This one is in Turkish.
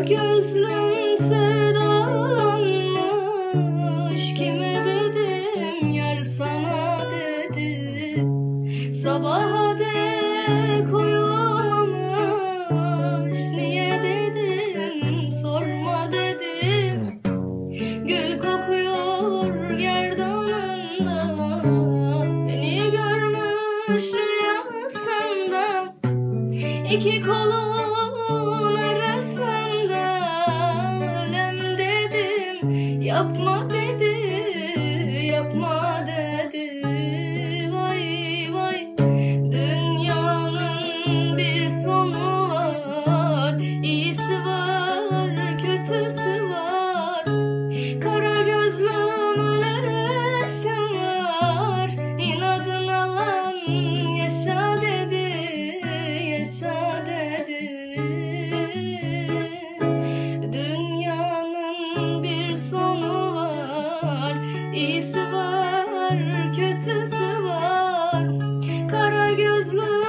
gözlüm sevdalanmış. Kime dedim yar sana dedi. Sabaha dek uyumamış. Niye dedim sorma dedim. Gül kokuyor gerdanında. Beni görmüş rüyasında. İki kolun arasında. Ölem dedim yapma dedi. Yapma dedi. Vay vay. Dünyanın bir sonu var. İyisi var, kötüsü var. Kara gözlüm öleresim var. İnadın alan yaşa dedi. Yaşa dedi. Dünyanın bir sonu var. İyisi var, kötüsü var. Kara gözlüm